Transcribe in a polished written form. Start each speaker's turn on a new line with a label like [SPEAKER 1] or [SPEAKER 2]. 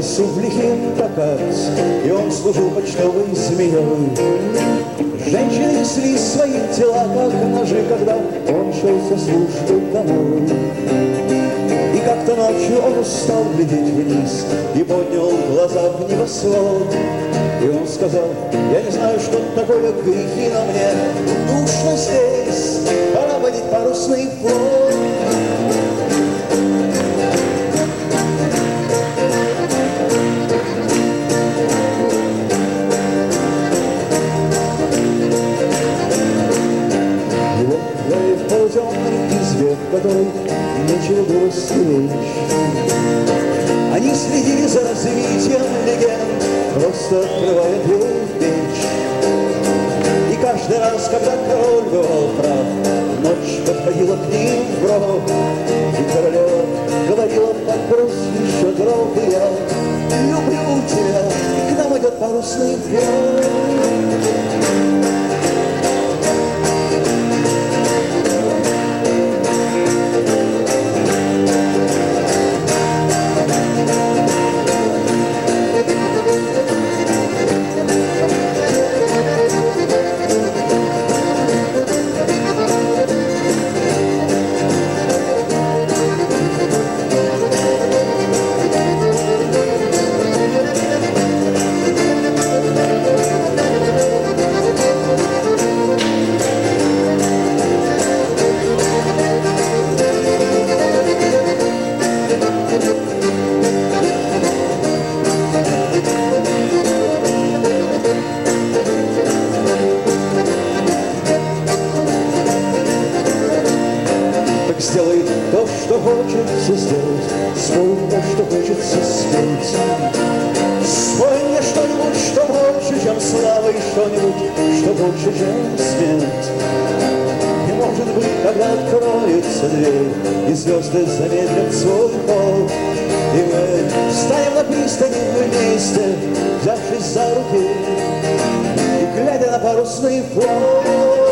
[SPEAKER 1] пустился в лихий прокат, и он служил почтовой змеей. Женщины несли свои тела, как ножи, когда он шел со службы домой. И как-то ночью он устал глядеть вниз и поднял глаза в небосвод. И он сказал: я не знаю, что такое грехи, но мне душно здесь, пора водить парусный плот. В полутемной избе, в которой нечего было стеречь, они следили за развитием легенд, просто открывая дверь в печь. И каждый раз, когда король бывал прав, ночь подходила к ним в гроб, и королева говорила под прозвище гроб, и я люблю тебя, и к нам идет парусный плот. Сделай то, что хочется сделать, спой то, что хочется спеть. Спой мне что-нибудь, что больше, чем слава, и что-нибудь, что больше, чем смерть. И может быть, когда откроется дверь, и звезды замедлят свой ход, и мы встанем на пристани вместе, взявшись за руки, и глядя на парусный флот.